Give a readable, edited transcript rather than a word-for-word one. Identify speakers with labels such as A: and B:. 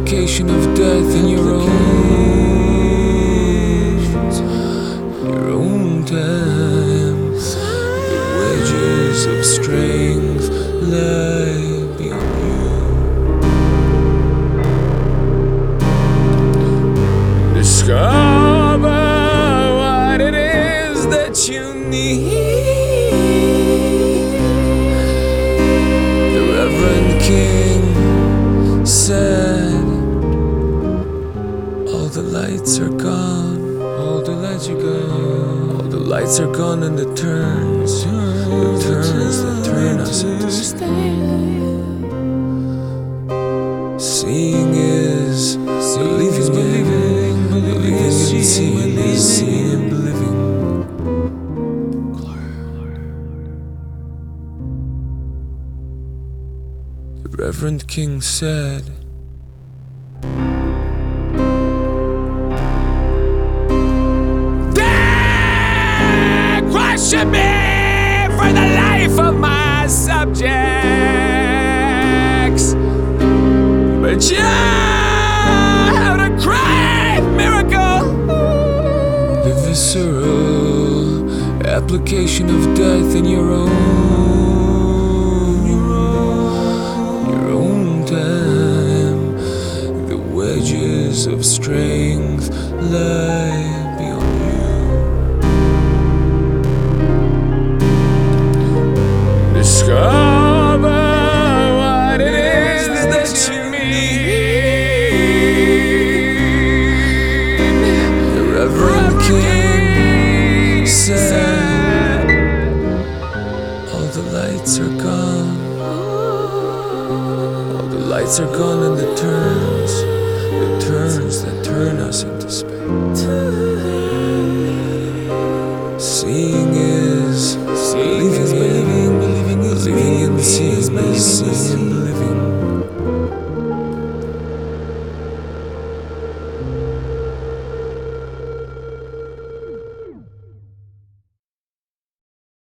A: application of death in your own time. The wedges of strength lie beyond you. Discover what it is that you need. The Reverend King said, all the lights are gone, all the lights are gone, all the lights are gone, and the turns that turn us into stone. Seeing is believing, believing in seeing is seeing and believing. The Reverend King said, question me for the life of my subjects, but you have a great miracle. The visceral application of death in your own time. The wedges of strength lie beyond you. Discover what it is that you need. The Reverend King said, all the lights are gone, all the lights are gone, and the turns that turn us into space. Seeing is believing in seeing is seeing.